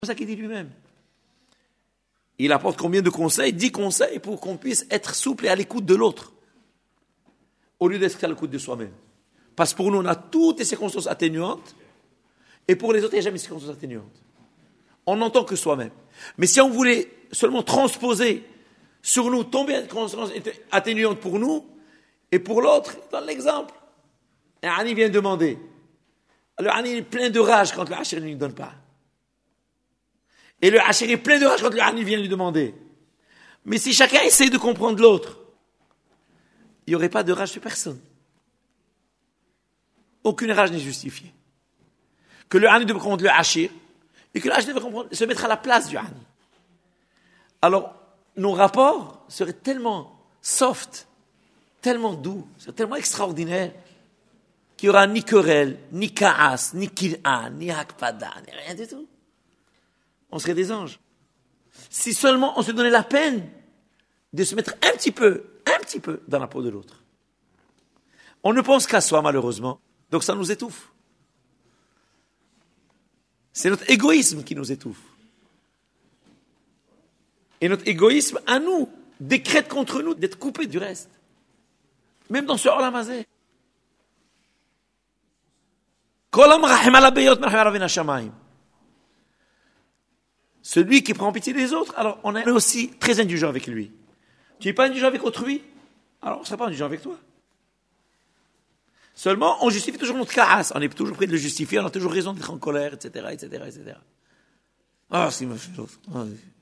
C'est ça qu'il dit lui-même. Il apporte combien de conseils? 10 conseils pour qu'on puisse être souple et à l'écoute de l'autre, au lieu d'être à l'écoute de soi-même. Parce que pour nous, on a toutes les circonstances atténuantes, et pour les autres, il n'y a jamais de circonstances atténuantes. On n'entend que soi-même. Mais si on voulait seulement transposer sur nous, tomber une circonstance atténuante pour nous, et pour l'autre, dans l'exemple, un Ani vient demander. Le Ani est plein de rage quand le Hachir ne lui donne pas. Et le Hachir est plein de rage quand le Ani vient lui demander. Mais si chacun essaie de comprendre l'autre, il n'y aurait pas de rage sur personne. Aucune rage n'est justifiée. Que le Ani devrait comprendre le Hachir, et que le Hachir devrait se mettre à la place du Ani. Alors, nos rapports seraient tellement soft, tellement doux, tellement extraordinaires, qu'il n'y aura ni querelle, ni kaas, ni kil'an, ni hakpada, ni rien du tout. On serait des anges. Si seulement on se donnait la peine de se mettre un petit peu dans la peau de l'autre. On ne pense qu'à soi, malheureusement, donc ça nous étouffe. C'est notre égoïsme qui nous étouffe. Et notre égoïsme, à nous, décrète contre nous d'être coupés du reste. Même dans ce Olam Hazeh. Celui qui prend pitié des autres, alors on est aussi très indulgent avec lui. Tu n'es pas indulgent avec autrui, alors on ne sera pas indulgent avec toi. Seulement, on justifie toujours notre kaas. On est toujours prêt de le justifier, on a toujours raison d'être en colère, etc., etc., etc. Ah, si, ma chérie,